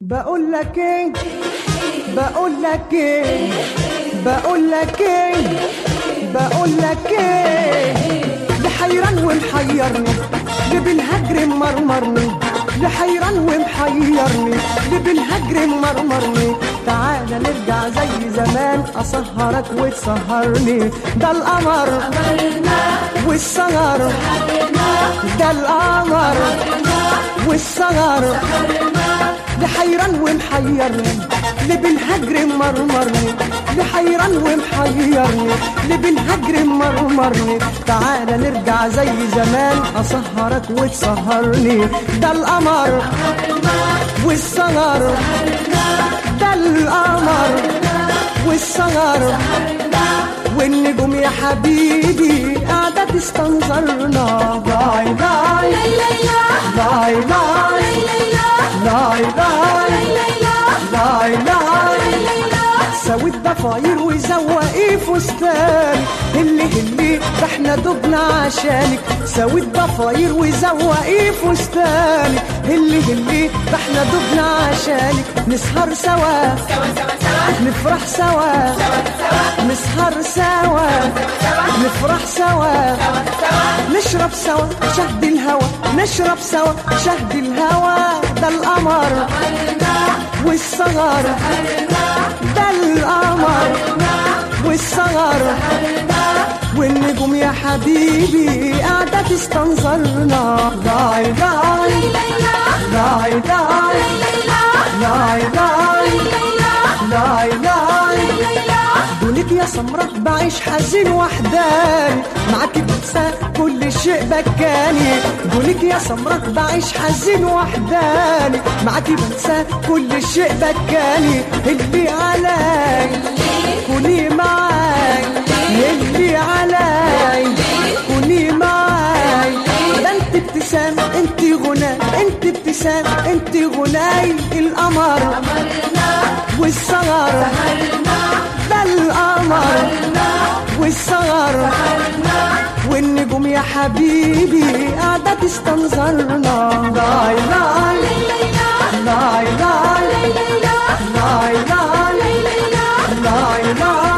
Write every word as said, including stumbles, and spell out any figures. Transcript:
بقول لك ايه بقول لك ايه بقول لك ايه بقول لك ايه لحيران ومحيرني اللي بالهجر مرمرني لحيران ومحيرني اللي بالهجر مرمرني تعالى نرجع زي زمان اسهرك وتسهرني ده القمر والسهر ده القمر والسهر لحيران ومحيرني اللي بالهجر مرمرني لحيران ومحيرني اللي بالهجر مرمرني تعالى نرجع زي زمان اسهرك وتسهرني ده القمر والسهر ده القمر والسهر والنجوم يا حبيبي قاعدة تستنظرنا باي باي باي باي باي باي باي باي سوي الضفاير وزوقي فستان اللي اللي ده احنا دبنا عشانك سوي الضفاير وزوقي فستان اللي اللي ده احنا دبنا عشانك نسهر سوا نفرح سوا نسهر سوا نفرح سوا نشرب سوا شهد الهوى نشرب سوا شهد الهوى ده القمر والسهر ده القمر والسهر والنجوم يا حبيبي قاعدة تستنظرنا باي باي باي باي باي باي باي باي دونك يا سمرة بعيش حزين وحداني معاكي بنسى كل شيء بكاني دونك يا سمرة بعيش حزين وحداني معاكي بنسى كل شيء بكاني اللي علي كوني معاي اللي علي كوني معاي ده انت ابتسام انت غناي انت ابتسام انت غناي القمر والسهر ده القمر والسهر والنجوم يا حبيبي قاعدة تستنظرنا باي باي باي باي باي باي باي